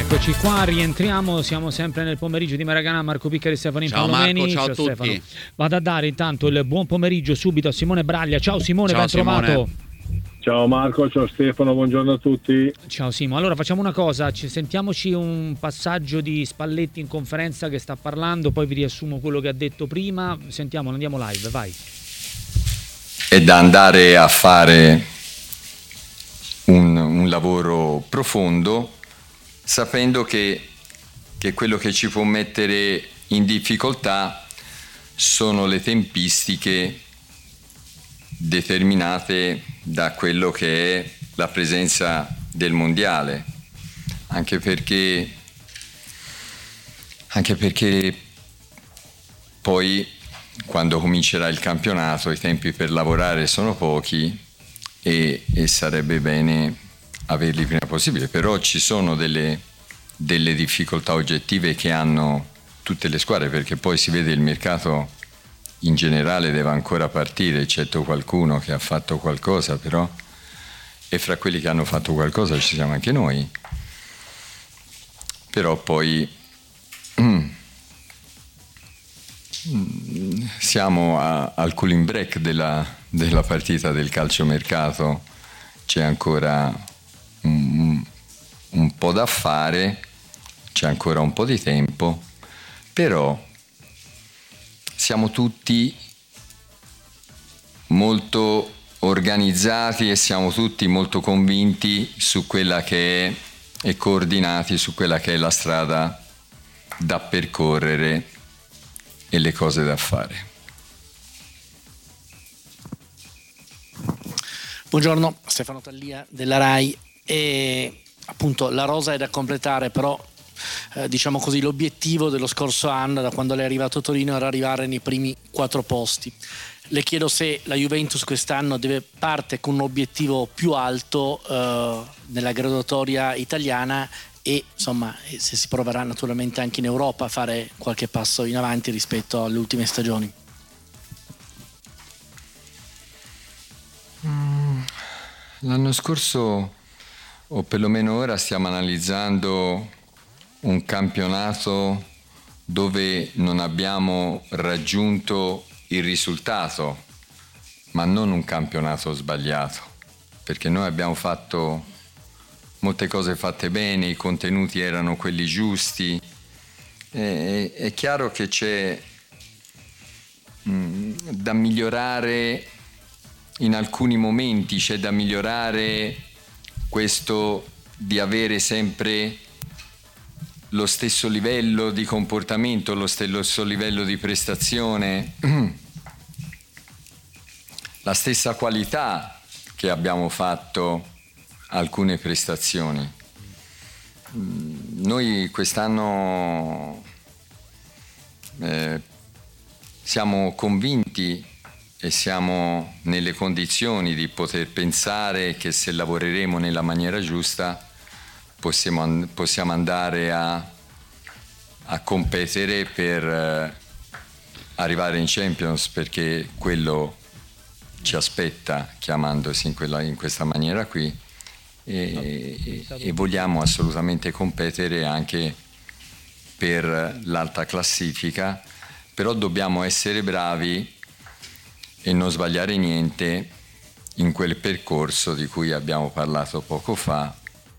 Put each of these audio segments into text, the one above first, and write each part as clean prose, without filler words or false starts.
Eccoci qua, rientriamo, siamo sempre nel pomeriggio di Maracanã, Marco Piccari, Stefanin Palomeni. Ciao a tutti. Stefano. Vado a dare intanto il buon pomeriggio subito a Simone Braglia. Ciao Simone, ben trovato. Ciao Marco, ciao Stefano, buongiorno a tutti. Ciao Simo, allora facciamo una cosa, sentiamoci un passaggio di Spalletti in conferenza che sta parlando, poi vi riassumo quello che ha detto prima, sentiamo, andiamo live, vai. È da andare a fare un lavoro profondo, sapendo che quello che ci può mettere in difficoltà sono le tempistiche determinate da quello che è la presenza del mondiale, anche perché poi quando comincerà il campionato i tempi per lavorare sono pochi e sarebbe bene averli prima possibile, però ci sono delle difficoltà oggettive che hanno tutte le squadre, perché poi si vede il mercato in generale deve ancora partire, eccetto qualcuno che ha fatto qualcosa, però, e fra quelli che hanno fatto qualcosa ci siamo anche noi, però poi siamo al cooling break della partita del calciomercato, c'è ancora un po' da fare, c'è ancora un po' di tempo, però siamo tutti molto organizzati e siamo tutti molto convinti su quella che è e coordinati su quella che è la strada da percorrere e le cose da fare. Buongiorno, Stefano Tallia della RAI. E appunto la rosa è da completare, però diciamo così l'obiettivo dello scorso anno, da quando lei è arrivato a Torino, era arrivare nei primi 4 posti. Le chiedo se la Juventus quest'anno parte con un obiettivo più alto nella graduatoria italiana e insomma se si proverà naturalmente anche in Europa a fare qualche passo in avanti rispetto alle ultime stagioni. L'anno scorso, o perlomeno ora, stiamo analizzando un campionato dove non abbiamo raggiunto il risultato, ma non un campionato sbagliato, perché noi abbiamo fatto molte cose fatte bene, i contenuti erano quelli giusti, è chiaro che c'è da migliorare in alcuni momenti, c'è da migliorare questo di avere sempre lo stesso livello di comportamento, lo stesso livello di prestazione, la stessa qualità che abbiamo fatto alcune prestazioni. Noi quest'anno siamo convinti e siamo nelle condizioni di poter pensare che se lavoreremo nella maniera giusta possiamo andare a competere per arrivare in Champions, perché quello ci aspetta chiamandosi in questa maniera qui e vogliamo assolutamente competere anche per l'alta classifica, però dobbiamo essere bravi e non sbagliare niente in quel percorso di cui abbiamo parlato poco fa.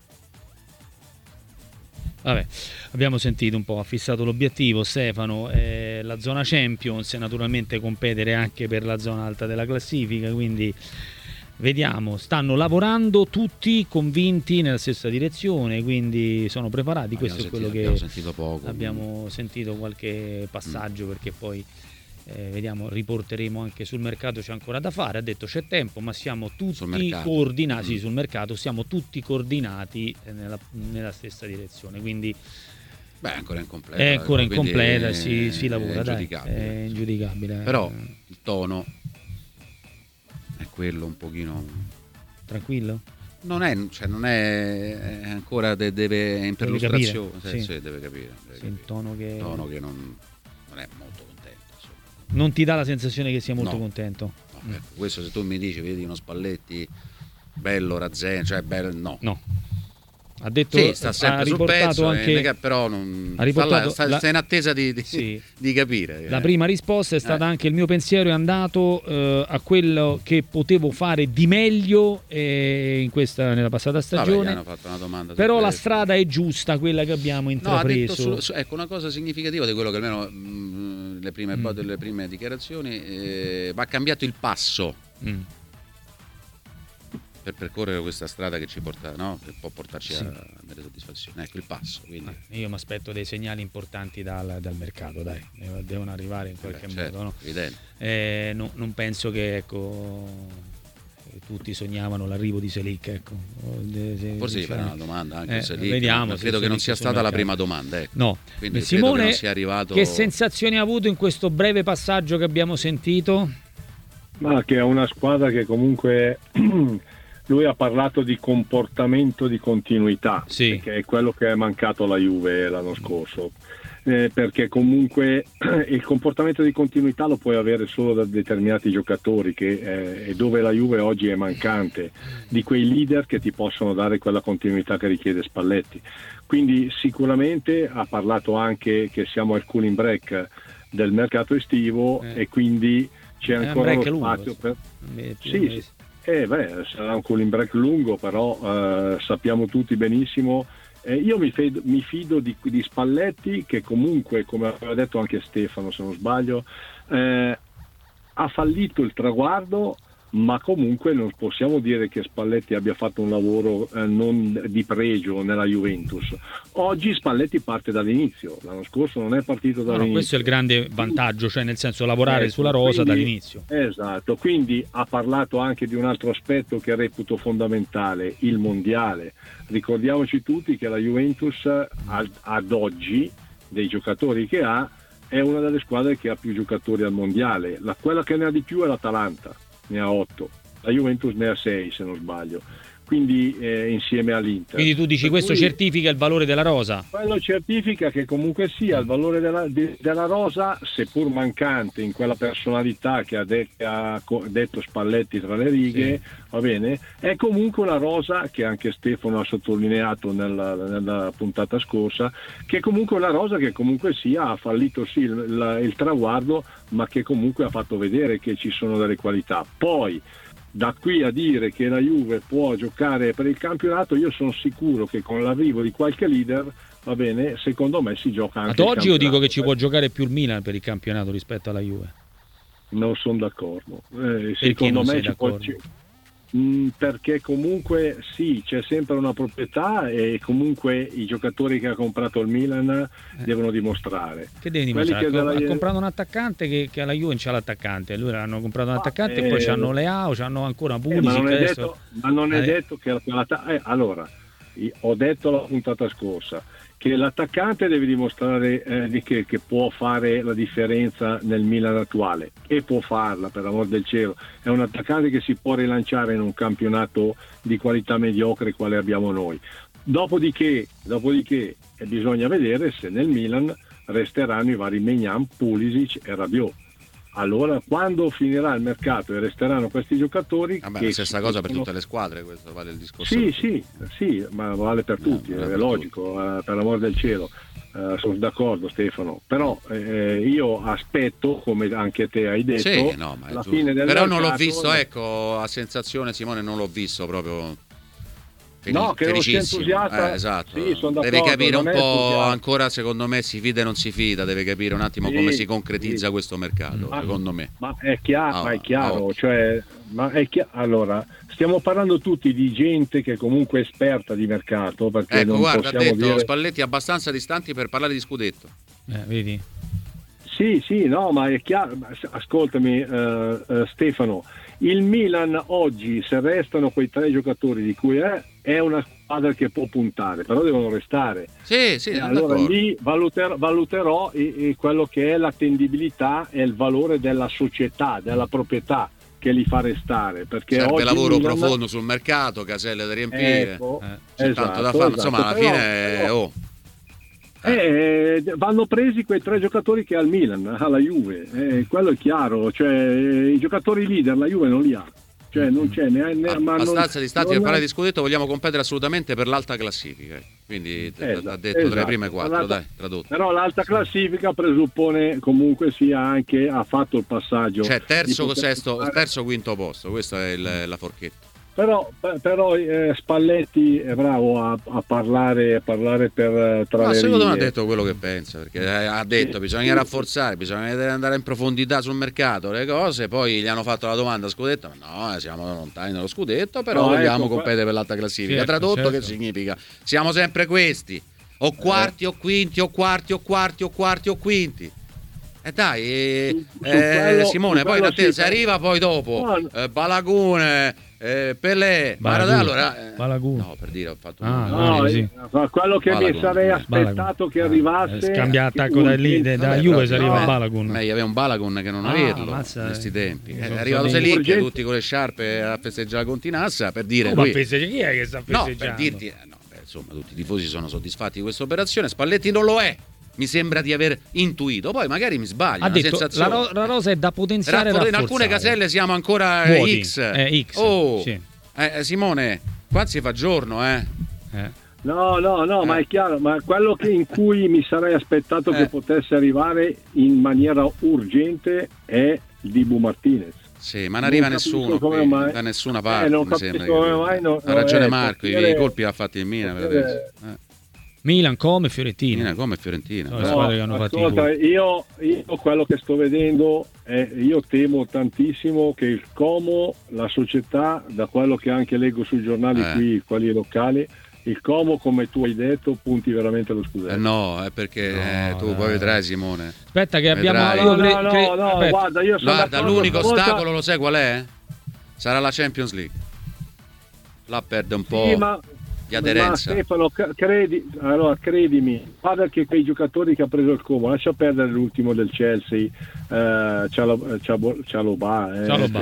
Vabbè, abbiamo sentito un po', ha fissato l'obiettivo Stefano, la zona Champions e naturalmente competere anche per la zona alta della classifica, quindi vediamo, stanno lavorando tutti convinti nella stessa direzione, quindi sono preparati. Questo è quello che abbiamo sentito poco. Abbiamo sentito qualche passaggio perché poi vediamo, riporteremo anche sul mercato, c'è ancora da fare, ha detto c'è tempo, ma siamo tutti coordinati sul mercato, siamo tutti coordinati nella stessa direzione, quindi beh, è ancora incompleta. È ancora incompleta, si lavora, è ingiudicabile. Però il tono è quello un pochino tranquillo. Non è ancora deve in perlustrazione, deve capire. Un tono che non è molto contento, insomma. Non ti dà la sensazione che sia molto contento. No, ecco, questo se tu mi dici vedi uno Spalletti bello, Razzeno, cioè bello, no. Ha detto, sì, sta sempre ha sul riportato pezzo, anche, però non ha riportato sta in attesa di capire. La prima risposta è stata anche: il mio pensiero è andato a quello che potevo fare di meglio nella passata stagione. Hanno fatto una domanda, però la strada è giusta, quella che abbiamo intrapreso. No, ha detto ecco, una cosa significativa di quello che almeno le prime dichiarazioni, va cambiato il passo. Per percorrere questa strada che ci porta, no? Che può portarci a delle soddisfazioni. Ecco il passo. Quindi. Io mi aspetto dei segnali importanti dal mercato, dai, devono arrivare in qualche modo. No? Evidente. Non penso che tutti sognavano l'arrivo di Selic. Ecco. Forse gli farà una domanda anche Selic. Vediamo. Credo che non sia stata la prima domanda. Ecco. No. Quindi Simone, credo che non sia arrivato. Che sensazioni ha avuto in questo breve passaggio che abbiamo sentito? Ma che è una squadra che comunque. Lui ha parlato di comportamento di continuità, che è quello che è mancato alla Juve l'anno scorso, perché comunque il comportamento di continuità lo puoi avere solo da determinati giocatori, che è dove la Juve oggi è mancante, di quei leader che ti possono dare quella continuità che richiede Spalletti. Quindi sicuramente ha parlato anche che siamo al cooling break del mercato estivo e quindi c'è ancora lo spazio per... Sì. Sarà un cooling break lungo, però sappiamo tutti benissimo. Io mi fido di Spalletti, che comunque, come aveva detto anche Stefano se non sbaglio, ha fallito il traguardo, ma comunque non possiamo dire che Spalletti abbia fatto un lavoro non di pregio nella Juventus. Oggi Spalletti parte dall'inizio, l'anno scorso non è partito dall'inizio. Questo è il grande vantaggio, cioè nel senso lavorare sulla rosa dall'inizio. Esatto, quindi ha parlato anche di un altro aspetto che reputo fondamentale, il mondiale. Ricordiamoci tutti che la Juventus ad oggi, dei giocatori che ha, è una delle squadre che ha più giocatori al mondiale. Quella che ne ha di più è l'Atalanta, ne ha 8, la Juventus ne ha 6 se non sbaglio, quindi insieme all'Inter. Quindi tu dici questo certifica il valore della rosa? Quello certifica che comunque sia il valore della rosa, seppur mancante in quella personalità che ha detto Spalletti tra le righe, va bene, è comunque una rosa che anche Stefano ha sottolineato nella puntata scorsa, che è comunque una rosa che comunque sia ha fallito il traguardo, ma che comunque ha fatto vedere che ci sono delle qualità. Poi da qui a dire che la Juve può giocare per il campionato, io sono sicuro che con l'arrivo di qualche leader, va bene, secondo me si gioca anche ad oggi. Io dico che ci può giocare più il Milan per il campionato rispetto alla Juve. Non sono d'accordo. Secondo me ci può, perché comunque sì, c'è sempre una proprietà e comunque i giocatori che ha comprato il Milan devono dimostrare. Che deve dimostrare? Ha comprato un attaccante che alla Juve non c'ha l'attaccante, lui hanno comprato un attaccante e poi c'hanno Leao, c'hanno ancora Pulisic. Ma non è detto che allora, ho detto la puntata scorsa che l'attaccante deve dimostrare che può fare la differenza nel Milan attuale, e può farla, per amor del cielo. È un attaccante che si può rilanciare in un campionato di qualità mediocre quale abbiamo noi. Dopodiché bisogna vedere se nel Milan resteranno i vari Maignan, Pulisic e Rabiot. Allora, quando finirà il mercato e resteranno questi giocatori, la stessa cosa per tutte le squadre, questo vale il discorso. Sì, ma vale per tutti, è logico, per l'amor del cielo. Sono d'accordo, Stefano, però io aspetto, come anche te hai detto, la fine del però mercato. Non l'ho visto, ecco, a sensazione, Simone, non l'ho visto proprio. Che non sia entusiasta, esatto. Sì, deve capire un po', ancora secondo me si fida e non si fida, deve capire un attimo come si concretizza questo mercato, secondo me. Ma è chiaro, cioè, allora, stiamo parlando tutti di gente che comunque è esperta di mercato, perché non guarda, possiamo ha detto dire... Spalletti abbastanza distanti per parlare di scudetto. Vedi? Sì, no, ma è chiaro, ascoltami Stefano, il Milan oggi, se restano quei 3 giocatori di cui è una squadra che può puntare, però devono restare. Sì, allora d'accordo. Lì valuterò quello che è l'attendibilità e il valore della società, della proprietà che li fa restare, perché serve oggi lavoro Milan... profondo sul mercato, caselle da riempire, c'è tanto da fare, esatto, insomma alla fine vanno presi quei 3 giocatori che ha il Milan, alla Juve, quello è chiaro, cioè i giocatori leader la Juve non li ha. cioè non c'è abbastanza distanti per parlare di scudetto. Vogliamo competere assolutamente per l'alta classifica, quindi ha detto tra le prime 4, dai, tradotto. Però l'alta classifica presuppone comunque ha fatto il passaggio, cioè terzo, quinto posto, questa è la forchetta. Però Spalletti è bravo a parlare per tra le secondo me ha righe. detto quello che pensa, perché ha detto bisogna rafforzare, bisogna andare in profondità sul mercato, le cose. Poi gli hanno fatto la domanda scudetto, no, siamo lontani dallo scudetto, però vogliamo competere per l'alta classifica. Tradotto, che significa? Siamo sempre questi, o quarti o quinti o quarti o quarti o quarti o quinti. Dai, Simone, poi da te si arriva poi dopo Balagun, Pelé, Balagun. No, per dire, ho fatto quello che Balagun, mi sarei aspettato che arrivasse, scambia attacco da Juve, si arriva a Balagun. Meglio aveva un Balagun che non averlo in questi tempi. È arrivato Selic tutti con le sciarpe a festeggiare con Tinassa, per dire ma chi è che sta festeggiando? No, per dirti insomma, tutti i tifosi sono soddisfatti di questa operazione. Spalletti non lo è, mi sembra di aver intuito, poi magari mi sbaglio. Ha detto la rosa è da potenziare, in alcune caselle siamo ancora vuoti. X. Sì. Simone, qua si fa giorno, No, ma è chiaro, ma quello in cui mi sarei aspettato che potesse arrivare in maniera urgente è Dibu Martinez. Sì, ma non arriva nessuno qui, da nessuna parte, mi sembra. Ha ragione Marco, i colpi l'ha fatti il Milan per adesso. Milan come Fiorentina. Squadre che hanno fatto io quello che sto vedendo io temo tantissimo che il Como, la società, da quello che anche leggo sui giornali qui, quelli locali, il Como, come tu hai detto, punti veramente allo scudetto. No, è perché tu poi vedrai, Simone. Aspetta che abbiamo guarda, l'unico ostacolo lo sai qual è? Sarà la Champions League. Là perde un po' di aderenza. Ma Stefano, credimi, guarda che quei giocatori che ha preso il Como, lascia perdere l'ultimo del Chelsea, Chalobah.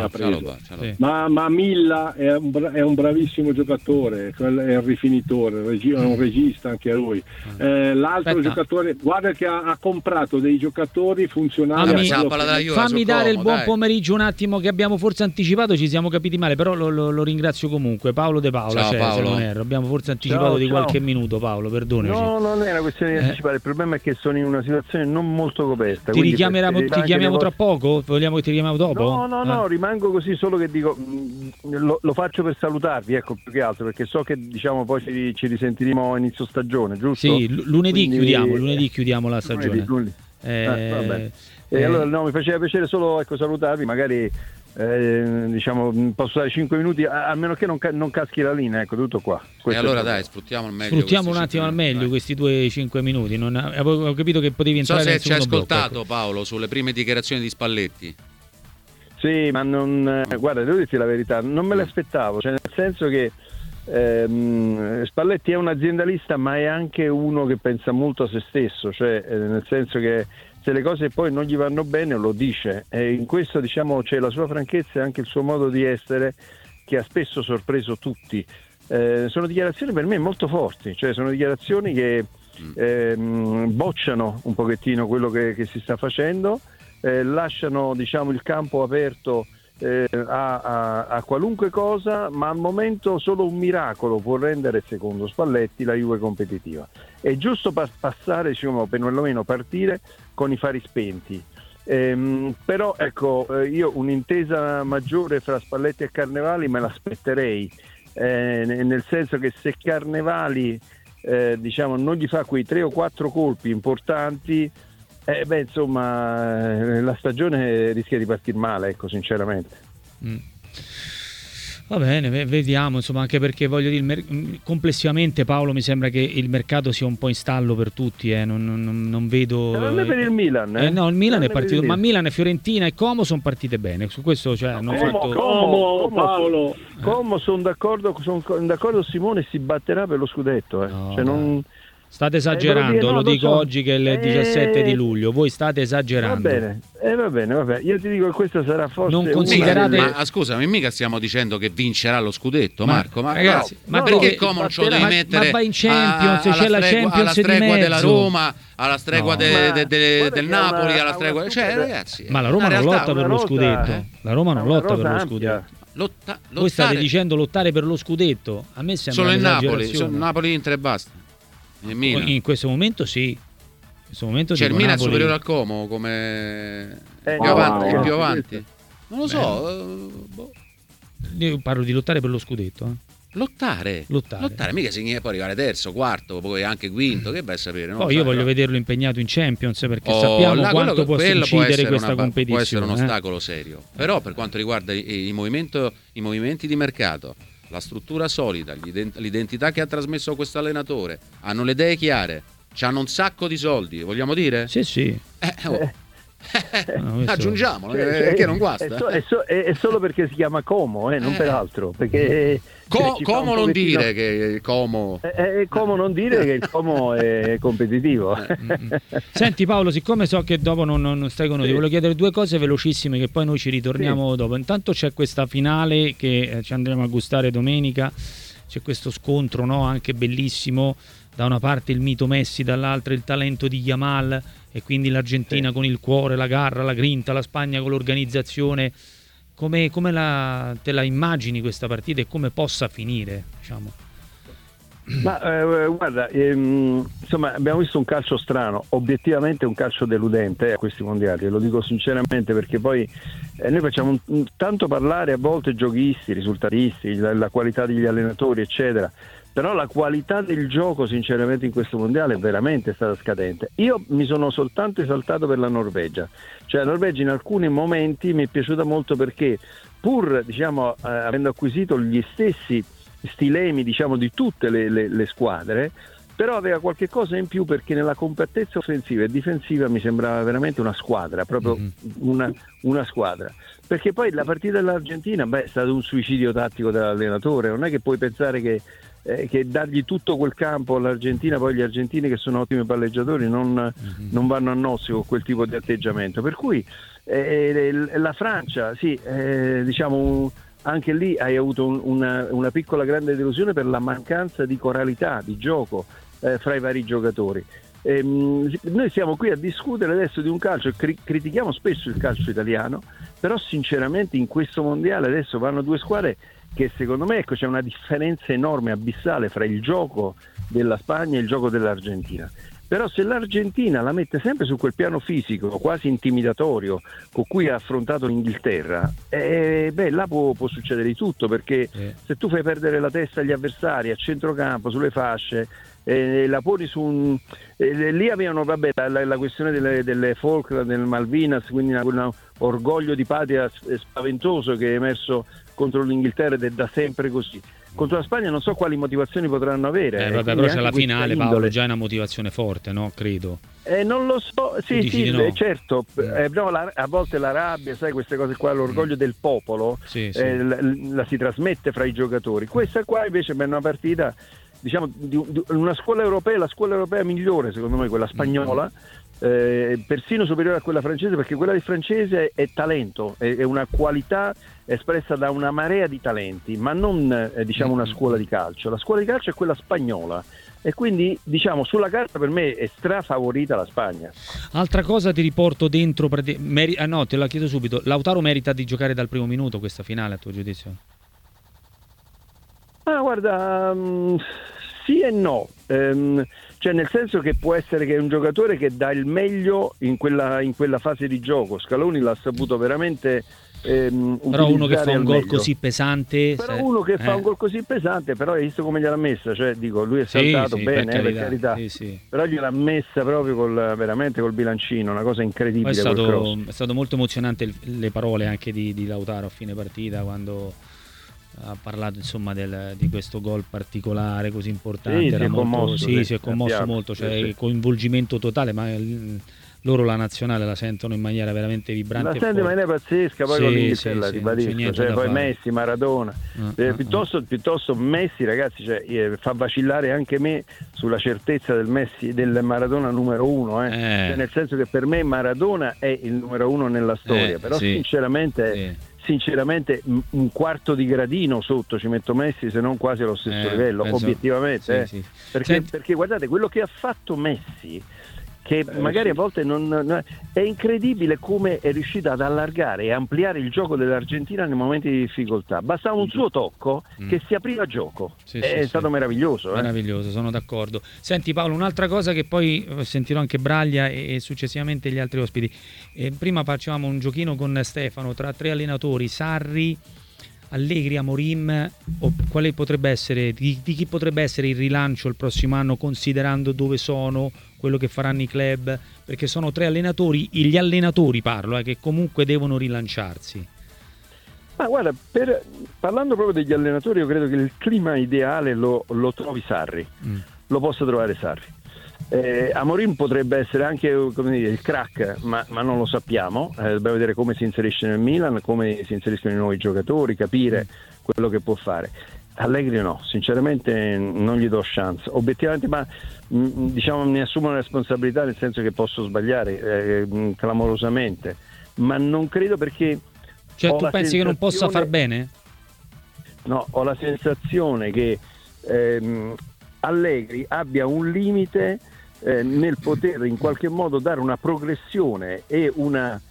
Ma Milla è un bravissimo giocatore, è un rifinitore, è un regista anche lui. L'altro giocatore, guarda che ha comprato dei giocatori funzionali. Fammi dare il buon pomeriggio un attimo, che abbiamo forse anticipato, ci siamo capiti male, però lo ringrazio comunque. Paolo De Paola, Ciao, Paolo. Se non erro, abbiamo forse anticipato di qualche minuto. Paolo, perdonaci. No, non è una questione di anticipare, il problema è che sono in una situazione non molto coperta. Ti chiamiamo tra poco? Vogliamo che ti chiamiamo dopo? No, rimango così, solo che dico lo faccio per salutarvi, ecco, più che altro, perché so che poi ci risentiremo a inizio stagione, giusto? Sì, lunedì chiudiamo la stagione. Allora mi faceva piacere solo salutarvi, magari posso dare 5 minuti, a meno che non caschi la linea, ecco, tutto qua. E allora dai, sfruttiamo al meglio. Sfruttiamo un attimo al meglio questi 5 minuti. Avevo capito che potevi entrare nel secondo blocco. Ci hai ascoltato, Paolo, sulle prime dichiarazioni di Spalletti? Sì, ma guarda, devo dirti la verità, non me l'aspettavo, cioè nel senso che Spalletti è un aziendalista, ma è anche uno che pensa molto a se stesso, cioè nel senso che se le cose poi non gli vanno bene lo dice, e in questo c'è la sua franchezza e anche il suo modo di essere, che ha spesso sorpreso tutti. Sono dichiarazioni per me molto forti, cioè sono dichiarazioni che bocciano un pochettino quello che si sta facendo, lasciano il campo aperto a qualunque cosa, ma al momento solo un miracolo può rendere, secondo Spalletti, la Juve competitiva. È giusto passare, perlomeno partire con i fari spenti, però ecco, io un'intesa maggiore fra Spalletti e Carnevali me l'aspetterei, nel senso che se Carnevali non gli fa quei 3 o 4 colpi importanti, la stagione rischia di partire male, ecco, sinceramente. Va bene, vediamo, insomma, anche perché voglio dire, complessivamente, Paolo, mi sembra che il mercato sia un po' in stallo per tutti, non vedo. Non è per il Milan, no, il Milan è partito, ma Milan e Fiorentina e Como sono partite bene, su questo hanno fatto. Paolo. Como sono d'accordo, Simone si batterà per lo scudetto, State esagerando, lo dico oggi che è il 17 di luglio, voi state esagerando. Va bene. Io ti dico che questa sarà forse. Non considerate. Ma scusami, mica stiamo dicendo che vincerà lo scudetto, Marco. Ma ragazzi, ma perché Como non ce lo devi mettere? Ma va in Champions, c'è la Champions alla stregua di mezzo della Roma, alla stregua del Napoli, alla stregua. Cioè, ragazzi. Ma la Roma non lotta per lo scudetto. La Roma non lotta per lo scudetto. Voi state dicendo lottare per lo scudetto, a me sembra solo il Napoli, Napoli Inter e basta. In questo momento sì. C'è il Milan superiore al Como come più avanti. Non lo so. Io parlo di lottare per lo scudetto. Lottare, mica significa poi arrivare terzo, quarto, poi anche quinto, che vai a sapere. Poi io voglio vederlo impegnato in Champions, perché sappiamo quanto può incidere questa competizione. Può essere un ostacolo serio. Però per quanto riguarda i movimenti di mercato, la struttura solida, l'identità che ha trasmesso questo allenatore, hanno le idee chiare, hanno un sacco di soldi, vogliamo dire? Sì. Aggiungiamolo, che non guasta. È solo perché si chiama Como, non per altro, perché Como non dire che Como Como non dire che il Como è competitivo. Senti Paolo, siccome so che dopo non stai con noi, ti voglio chiedere due cose velocissime che poi noi ci ritorniamo dopo. Intanto c'è questa finale che ci andremo a gustare domenica, c'è questo scontro, no, anche bellissimo, da una parte il mito Messi, dall'altra il talento di Yamal, e quindi l'Argentina con il cuore, la garra, la grinta, la Spagna con l'organizzazione. Come te la immagini questa partita e come possa finire, diciamo? Ma guarda, insomma, abbiamo visto un calcio strano, obiettivamente un calcio deludente a questi mondiali, e lo dico sinceramente, perché poi noi facciamo tanto parlare a volte giochisti, risultatisti, la qualità degli allenatori eccetera, però la qualità del gioco sinceramente in questo mondiale è veramente stata scadente. Io mi sono soltanto esaltato per la Norvegia, cioè la Norvegia in alcuni momenti mi è piaciuta molto, perché pur avendo acquisito gli stessi stilemi di tutte le squadre, però aveva qualche cosa in più, perché nella compattezza offensiva e difensiva mi sembrava veramente una squadra, proprio una squadra, perché poi la partita dell'Argentina è stato un suicidio tattico dell'allenatore. Non è che puoi pensare che dargli tutto quel campo all'Argentina, poi gli argentini che sono ottimi palleggiatori non vanno a nozze con quel tipo di atteggiamento, per cui la Francia anche lì hai avuto una piccola grande delusione per la mancanza di coralità di gioco fra i vari giocatori. Noi siamo qui a discutere adesso di un calcio e critichiamo spesso il calcio italiano, però sinceramente in questo mondiale adesso vanno due squadre che secondo me c'è una differenza enorme, abissale, fra il gioco della Spagna e il gioco dell'Argentina. Però se l'Argentina la mette sempre su quel piano fisico quasi intimidatorio con cui ha affrontato l'Inghilterra, là può succedere di tutto, perché se tu fai perdere la testa agli avversari a centrocampo, sulle fasce, la poni su lì avevano la questione delle Falkland, del Malvinas, quindi un orgoglio di patria spaventoso che è emerso contro l'Inghilterra, ed è da sempre così. Contro la Spagna non so quali motivazioni potranno avere. Però c'è la finale, Paolo, già è una motivazione forte, no? Credo. Non lo so, sì, no? Certo. A volte la rabbia, sai, queste cose qua, l'orgoglio del popolo, la si trasmette fra i giocatori. Questa qua invece è una partita, di una scuola europea, la scuola europea migliore secondo me, quella spagnola, persino superiore a quella francese, perché quella di francese è talento, è una qualità espressa da una marea di talenti, ma non una scuola di calcio. La scuola di calcio è quella spagnola, e quindi sulla carta per me è strafavorita la Spagna. Altra cosa ti riporto dentro, te la chiedo subito: Lautaro merita di giocare dal primo minuto questa finale, a tuo giudizio? Guarda, sì e no, cioè nel senso che può essere che è un giocatore che dà il meglio in quella fase di gioco. Scaloni l'ha saputo veramente però uno che fa un gol così pesante, fa un gol così pesante, però hai visto come gliel'ha messa, cioè lui è saltato bene, per carità. Però gliel'ha messa proprio veramente col bilancino, una cosa incredibile. È stato molto emozionante le parole anche di Lautaro a fine partita, quando ha parlato di questo gol particolare così importante. Si è commosso molto, cioè coinvolgimento totale, ma loro la nazionale la sentono in maniera veramente vibrante. La sente in maniera pazzesca, poi con l'Inghilterra, ribadisco, poi fare. Messi, Maradona, piuttosto Messi, ragazzi, fa vacillare anche me sulla certezza del Maradona numero uno, cioè, nel senso che per me Maradona è il numero uno nella storia, però sinceramente un quarto di gradino sotto ci metto Messi, se non quasi allo stesso livello, obiettivamente. Perché guardate, quello che ha fatto Messi che magari a volte è incredibile come è riuscita ad allargare e ampliare il gioco dell'Argentina nei momenti di difficoltà. Bastava un suo tocco che si apriva gioco. È stato meraviglioso. Meraviglioso, sono d'accordo. Senti Paolo, un'altra cosa che poi sentirò anche Braglia e successivamente gli altri ospiti. Prima facevamo un giochino con Stefano tra 3 allenatori, Sarri, Allegri, Amorim, o quale potrebbe essere, di chi potrebbe essere il rilancio il prossimo anno, considerando dove sono, quello che faranno i club, perché sono 3 allenatori, gli allenatori parlo, che comunque devono rilanciarsi. Ma guarda, parlando proprio degli allenatori, io credo che il clima ideale lo trovi Sarri, lo possa trovare Sarri. Amorim potrebbe essere anche, come dire, il crack, ma non lo sappiamo. Dobbiamo vedere come si inserisce nel Milan, come si inseriscono i nuovi giocatori, capire quello che può fare. Allegri no, sinceramente non gli do chance, obiettivamente, ma diciamo ne assumo la responsabilità, nel senso che posso sbagliare clamorosamente, ma non credo, perché tu pensi che non possa far bene? No, ho la sensazione che Allegri abbia un limite nel poter in qualche modo dare una progressione e una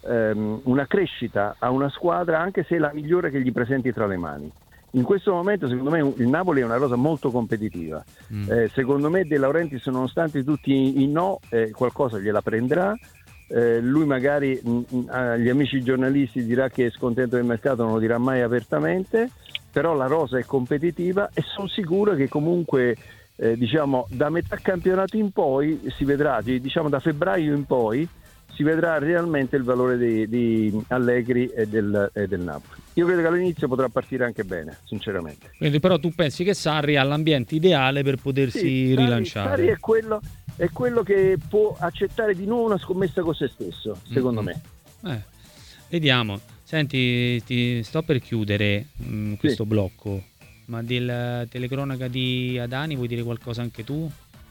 crescita a una squadra, anche se è la migliore che gli presenti tra le mani. In questo momento secondo me il Napoli è una rosa molto competitiva. Secondo me De Laurentiis, nonostante tutti i no, qualcosa gliela prenderà. Lui magari agli amici giornalisti dirà che è scontento del mercato, non lo dirà mai apertamente, però la rosa è competitiva e sono sicuro che comunque diciamo da metà campionato in poi si vedrà, diciamo da febbraio in poi si vedrà realmente il valore di Allegri e del Napoli. Io credo che all'inizio potrà partire anche bene, sinceramente. Quindi però tu pensi che Sarri ha l'ambiente ideale per potersi rilanciare? Sarri è quello che può accettare di nuovo una scommessa con se stesso, secondo me. Vediamo. Senti, ti sto per chiudere questo blocco, ma della telecronaca di Adani vuoi dire qualcosa anche tu?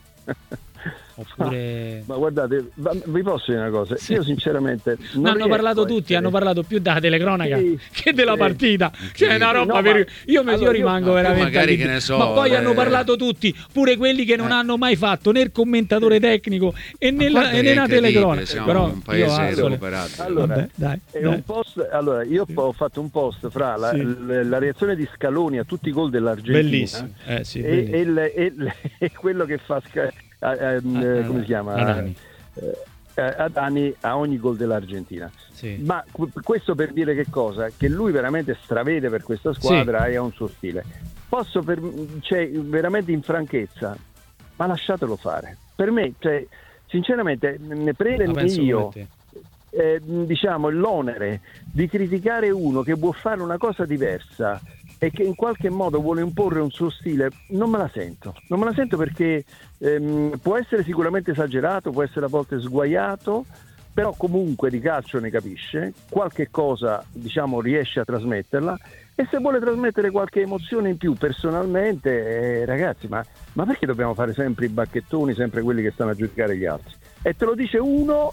Oppure... Ma guardate, vi posso dire una cosa? Io sinceramente hanno parlato tutti, hanno parlato più della telecronaca che della partita. Cioè è una roba io rimango veramente che ne so, ma poi hanno parlato tutti, pure quelli che non hanno mai fatto né il commentatore tecnico e nella telecronaca. Però un paese recuperato. Allora, un post, allora io ho fatto un post fra la reazione di Scaloni a tutti i gol dell'Argentina, bellissimo. E quello che fa come si chiama? Adani a ogni gol dell'Argentina. Ma questo per dire che cosa? Che lui veramente stravede per questa squadra e ha un suo stile. Cioè, veramente in franchezza, ma lasciatelo fare. Per me, cioè, sinceramente, ne prendo io diciamo l'onere di criticare uno che vuol fare una cosa diversa e che in qualche modo vuole imporre un suo stile. Non me la sento perché può essere sicuramente esagerato, può essere a volte sguaiato, però comunque di calcio ne capisce, qualche cosa diciamo riesce a trasmetterla, e se vuole trasmettere qualche emozione in più personalmente, ragazzi, ma perché dobbiamo fare sempre i bacchettoni, sempre quelli che stanno a giudicare gli altri? E te lo dice uno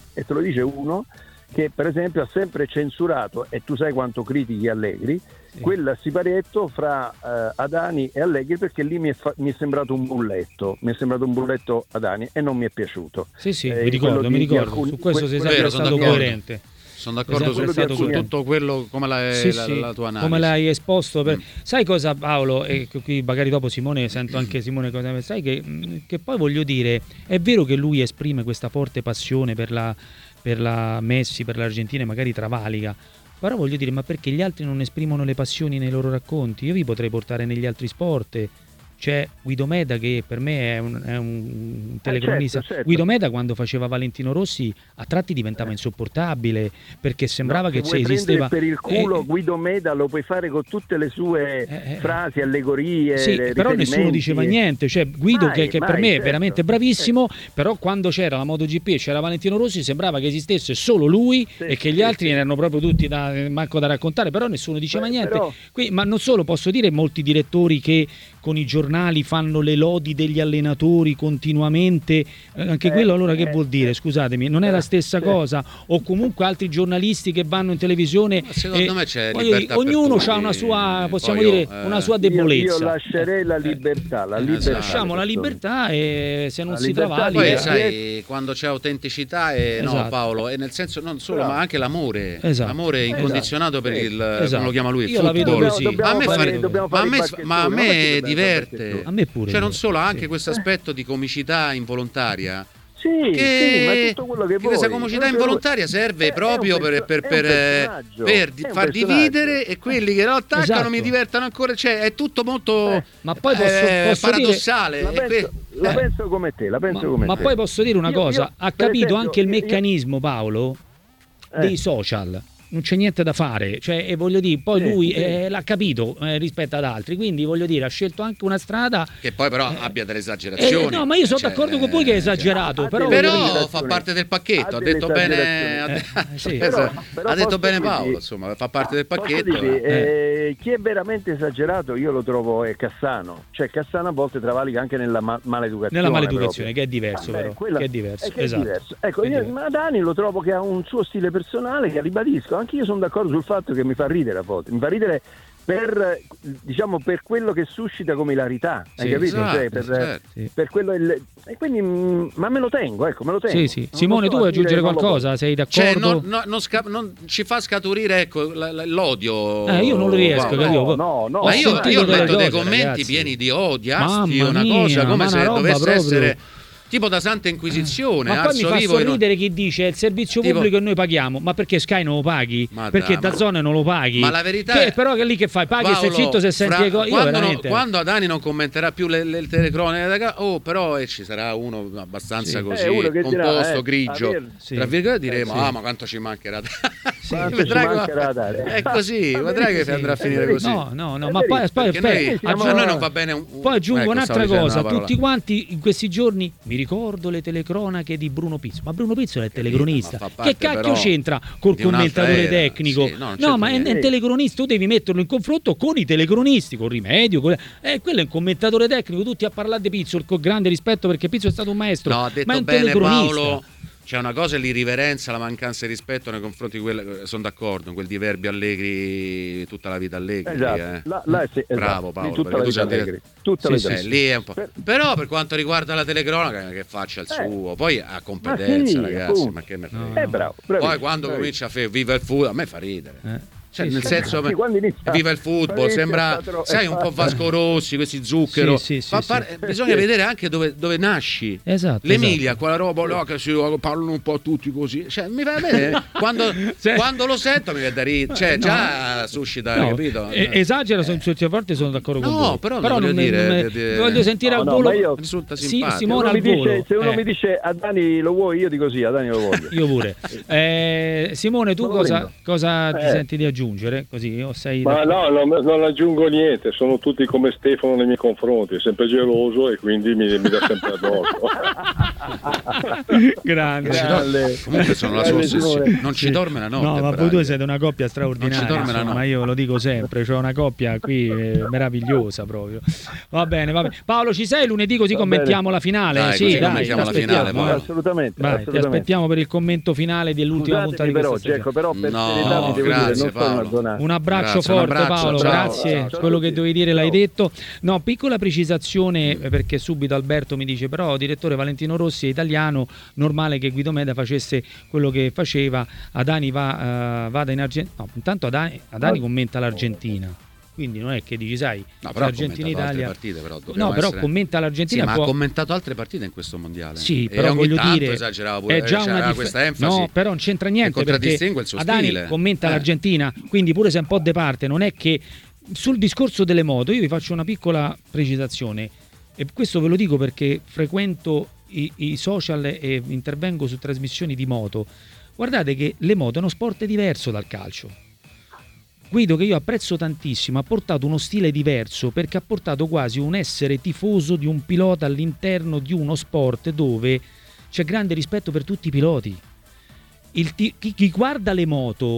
che per esempio ha sempre censurato, e tu sai quanto critichi Allegri, quel siparietto fra Adani e Allegri, perché lì mi è sembrato un bulletto, Adani, e non mi è piaciuto. Mi ricordo, su questo sei sempre stato coerente. Sono d'accordo su tutto quello, come la tua analisi. Come l'hai esposto. Sai cosa, Paolo? E qui magari dopo Simone, sento anche Simone cosa ne sai, che poi voglio dire, è vero che lui esprime questa forte passione per la Messi, per l'Argentina, e magari travalica, però voglio dire, ma perché gli altri non esprimono le passioni nei loro racconti? Io vi potrei portare negli altri sport. C'è Guido Meda, che per me è un telecronista. Certo. Guido Meda, quando faceva Valentino Rossi, a tratti diventava insopportabile, perché sembrava che esisteva per il culo. Guido Meda lo puoi fare con tutte le sue frasi, allegorie, però nessuno diceva niente. Cioè Guido che per me è veramente bravissimo, però quando c'era la MotoGP e c'era Valentino Rossi sembrava che esistesse solo lui e che gli altri erano proprio tutti manco da raccontare, però nessuno diceva niente. Ma non solo, posso dire molti direttori che con i giornali giornali fanno le lodi degli allenatori continuamente, anche quello allora che vuol dire? Scusatemi, non è la stessa cosa? O comunque altri giornalisti che vanno in televisione, secondo me c'è libertà, ognuno ha una sua, possiamo dire, una sua debolezza. Io lascerei la libertà, lasciamo la libertà, e se non si travali, poi sai, quando c'è autenticità no, Paolo, e nel senso non solo, ma anche l'amore, l'amore incondizionato per il, come lo chiama lui, il io la vedo così. Ma a me diverte, a me pure, cioè non solo, anche questo aspetto di comicità involontaria. Sì, ma tutto quello che vuoi. Questa comicità involontaria serve proprio per far dividere, e quelli che lo attaccano mi divertono ancora, cioè è tutto molto ma poi posso paradossale. La penso come te, ma poi posso dire una cosa, ha capito anche il meccanismo, Paolo, dei social. Non c'è niente da fare, cioè, e voglio dire, poi lui l'ha capito rispetto ad altri, quindi voglio dire, ha scelto anche una strada che poi però abbia delle esagerazioni. No, ma io sono d'accordo con voi che è esagerato, però fa parte del pacchetto, ha detto bene, ha detto bene Paolo, insomma, fa parte del pacchetto. Chi è veramente esagerato io lo trovo è Cassano, cioè Cassano a volte travalica anche nella maleducazione. Nella maleducazione, che è diverso, però. Che è diverso, esatto. Ecco, ma Dani lo trovo che ha un suo stile personale che, ribadisco, anche io sono d'accordo sul fatto che mi fa ridere a volte, mi fa ridere per quello che suscita come ilarità, hai capito? Esatto, cioè, per quello e quindi ma me lo tengo. Sì. Simone, tu vuoi aggiungere qualcosa? Sei d'accordo? Cioè, non ci fa scaturire, ecco, l'odio. Io non lo riesco, no. Ma io letto dei commenti, ragazzi, pieni di odio, una cosa come se dovesse essere tipo da Santa Inquisizione. Ma poi mi fa sorridere chi dice il servizio pubblico e noi paghiamo, ma perché Sky non lo paghi? Perché DAZN non lo paghi? Ma la verità è, però che lì che fai? Paghi, Paolo, stai zitto se senti le cose. Quando Adani non commenterà più le telecronache, però ci sarà uno abbastanza così composto, grigio, tra virgolette, diremo ma quanto ci mancherà. È così, vedrai che andrà a finire così. No, ma poi a noi non va bene. Poi aggiungo un'altra cosa, tutti quanti in questi giorni mi ricordo le telecronache di Bruno Pizzo, ma Bruno Pizzo è il telecronista, che cacchio c'entra col commentatore tecnico? No, ma è un telecronista, tu devi metterlo in confronto con i telecronisti, con Rimedio, quello è un commentatore tecnico, tutti a parlare di Pizzo con grande rispetto, perché Pizzo è stato un maestro, ha detto ma è un bene telecronista. Paolo. C'è una cosa è l'irriverenza, la mancanza di rispetto nei confronti di quella, sono d'accordo, in quel diverbio Allegri, tutta la vita Allegri. Esatto. Bravo Paolo, tutta la vita Allegri. Lì è un po'. Però per quanto riguarda la telecronaca, che faccia il suo, poi ha competenza, ragazzi, ma che ne frega. Bravo. Poi quando comincia a fare viva il football, a me fa ridere. Cioè, nel senso, viva il football, sembra, sai, un po' Vasco Rossi, questi Zucchero. Bisogna vedere anche dove nasci. L'Emilia, quella roba là che si parlano un po' tutti così. Cioè, mi va bene. Quando lo sento mi viene da ridere. Cioè, già suscita, capito? Esagera, a volte sono d'accordo con voi. Però voglio dire, voglio sentire al volo. Risulta simpatico. Simone al volo. Se uno mi dice a Dani lo vuoi, io dico sì, a Dani lo voglio. Io pure. Simone, tu cosa ti senti di aggiungere? Così o sei ma no, non aggiungo niente, sono tutti come Stefano nei miei confronti, è sempre geloso e quindi mi dà sempre addosso. Grande. Comunque sono la sua ossessione, non ci dorme la notte. No, ma voi due siete una coppia straordinaria. Non ci dorme la notte. Ma io lo dico sempre, c'ho una coppia qui meravigliosa proprio. Va bene. Paolo, ci sei lunedì così commentiamo la finale? Commentiamo la finale, poi. Assolutamente. Ti aspettiamo per il commento finale dell'ultima puntata di questa stagione. Però per serietà vi devo dire, non sono un abbraccio forte, Paolo, grazie. Quello che dovevi dire l'hai detto. No, piccola precisazione, perché subito Alberto mi dice però direttore Valentino Rossi è italiano, normale che Guido Meda facesse quello che faceva. Adani vada in Argentina. No, intanto Adani commenta l'Argentina. Quindi non è che dici, sai, Argentina Italia. Partite, però commenta l'Argentina. Ma ha commentato altre partite in questo mondiale. Sì, però voglio dire, esagerava pure, è già questa enfasi. No, però non c'entra niente perché Adani commenta l'Argentina, quindi pure se è un po' de parte, non è che sul discorso delle moto io vi faccio una piccola precisazione e questo ve lo dico perché frequento i social e intervengo su trasmissioni di moto. Guardate che le moto è uno sport diverso dal calcio. Guido, che io apprezzo tantissimo, ha portato uno stile diverso perché ha portato quasi un essere tifoso di un pilota all'interno di uno sport dove c'è grande rispetto per tutti i piloti. Chi guarda le moto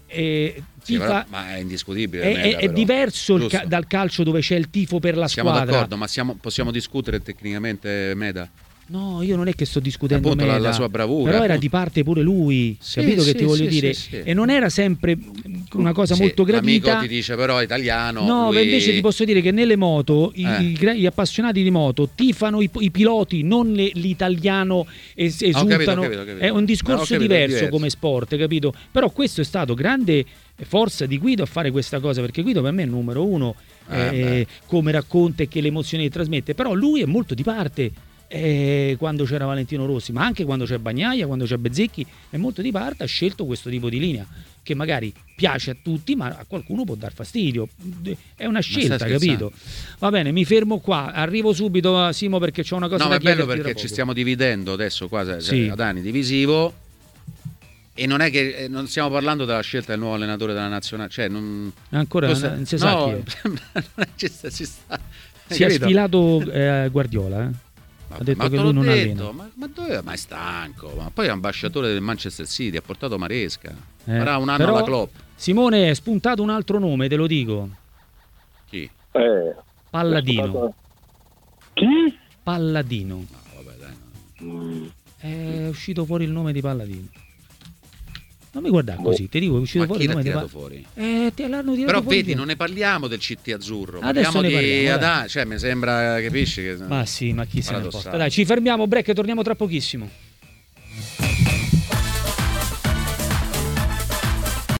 ma è indiscutibile. È diverso dal calcio dove c'è il tifo per la squadra. Siamo d'accordo, ma possiamo discutere tecnicamente Meda? No, io non è che sto discutendo appunto Meda, la sua bravura, però era di parte pure lui, capito che ti voglio dire? E non era sempre una cosa molto gradita. L'amico ti dice però italiano. No, invece ti posso dire che nelle moto gli appassionati di moto tifano i piloti, non l'italiano esultano. Capito. È un discorso diverso come sport, capito? Però questo è stato grande forza di Guido a fare questa cosa, perché Guido per me è il numero uno, come racconta e che le emozioni trasmette, però lui è molto di parte. Quando c'era Valentino Rossi, ma anche quando c'è Bagnaia, quando c'è Bezzecchi, è molto di parte, ha scelto questo tipo di linea che magari piace a tutti, ma a qualcuno può dar fastidio. È una scelta, capito? Va bene, mi fermo qua, arrivo subito, Simo, perché c'ho una cosa da chiederti. No, è bello perché ci stiamo dividendo adesso qua, ad anni divisivo, e non è che non stiamo parlando della scelta del nuovo allenatore della nazionale, cioè non si sa chi è. Si è sfilato Guardiola, ha detto che lui non allena. Ma dove? Ma è stanco. Ma poi è ambasciatore del Manchester City, ha portato Maresca. Farà un anno alla Klopp. Simone, è spuntato un altro nome, te lo dico. Chi? Palladino. Chi? Palladino. No, vabbè, dai. È uscito fuori il nome di Palladino. Non mi guardare così, ti dico, è uscito fuori il nome di fuori? L'hanno tirato però fuori. vedi, non ne parliamo del CT azzurro, adesso parliamo ne parliamo, cioè mi sembra, capisci che ma sì, ma chi se ne importa. Dai, ci fermiamo, break, torniamo tra pochissimo.